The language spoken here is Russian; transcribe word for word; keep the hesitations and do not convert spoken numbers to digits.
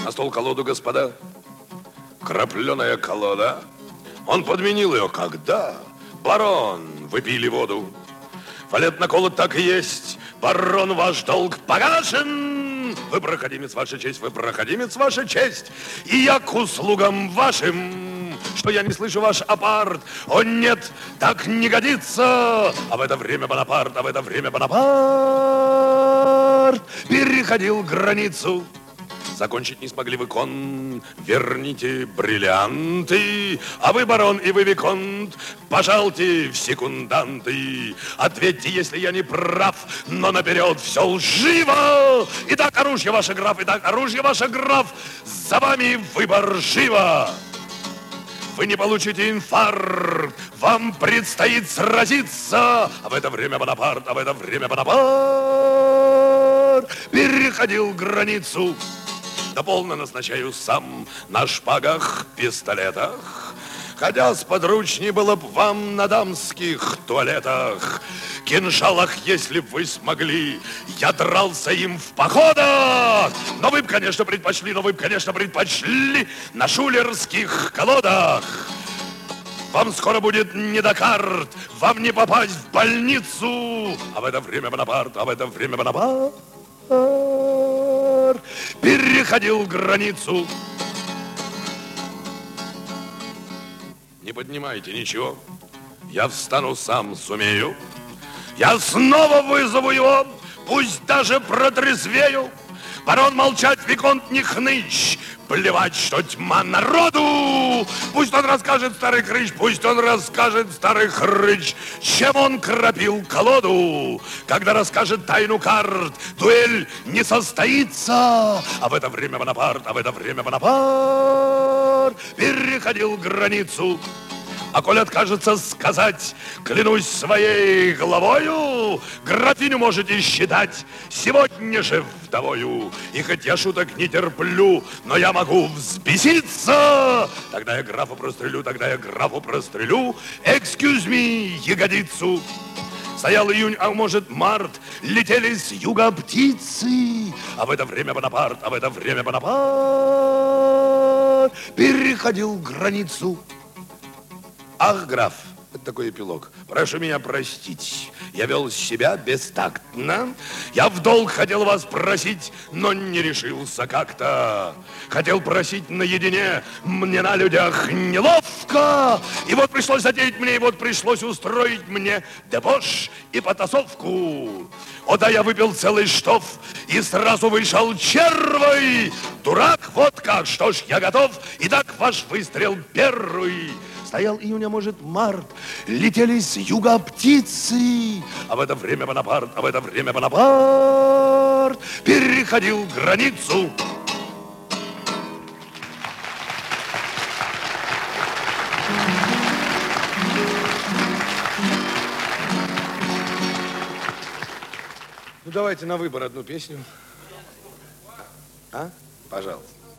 На стол колоду, господа. Крапленая колода. Он подменил ее, когда? Барон, вы пили воду. Валет наколот, так и есть. Барон, ваш долг погашен. Вы проходимец, ваша честь, вы проходимец, ваша честь. И я к услугам вашим. Что я не слышу ваш апарт. О, нет, так не годится. А в это время Бонапарт, а в это время Бонапарт переходил границу. Закончить не смогли вы кон, верните бриллианты, а вы, барон, и вы, виконт, пожалуйте в секунданты. Ответьте, если я не прав, но наперед все лживо. Итак, оружие ваше, граф, итак, оружие ваше, граф, за вами выбор живо. Вы не получите инфаркт, вам предстоит сразиться. А в это время Бонапарт, а в это время Бонапарт переходил границу. Да полно назначаю сам на шпагах, пистолетах. Хотя сподручней было б вам на дамских туалетах. Кинжалах, если б вы смогли, я дрался им в походах. Но вы б, конечно, предпочли, но вы б, конечно, предпочли на шулерских колодах. Вам скоро будет не до карт, вам не попасть в больницу. А в это время Бонапарт, а в это время Бонапарт переходил границу. Не поднимайте ничего, я встану сам сумею. Я снова вызову его, пусть даже протрезвею. Барон молчать, виконт не хнычь, плевать, что тьма народу. Пусть он расскажет, старый хрыч, пусть он расскажет, старый хрыч, чем он кропил колоду. Когда расскажет тайну карт, дуэль не состоится. А в это время Бонапарт, а в это время Бонапарт переходил границу. А коль откажется сказать, клянусь своей головою, графиню можете считать сегодня же вдовою. И хоть я шуток не терплю, но я могу взбеситься. Тогда я графа прострелю, тогда я графу прострелю. Excuse me, ягодицу. Стоял июнь, а может март, летели с юга птицы. А в это время Бонапарт, а в это время Бонапарт переходил границу. Ах, граф, это такой эпилог. Прошу меня простить, я вел себя бестактно. Я в долг хотел вас просить, но не решился как-то. Хотел просить наедине, мне на людях неловко. И вот пришлось затеять мне, и вот пришлось устроить мне дебош и потасовку. О, да, я выпил целый штоф и сразу вышел червой. Дурак, вот как, что ж, я готов. Итак, ваш выстрел первый. Стоял июнь, а может март, летели с юга птицы. А в это время Бонапарт, а в это время Бонапарт переходил границу. Ну, давайте на выбор одну песню. А? Пожалуйста.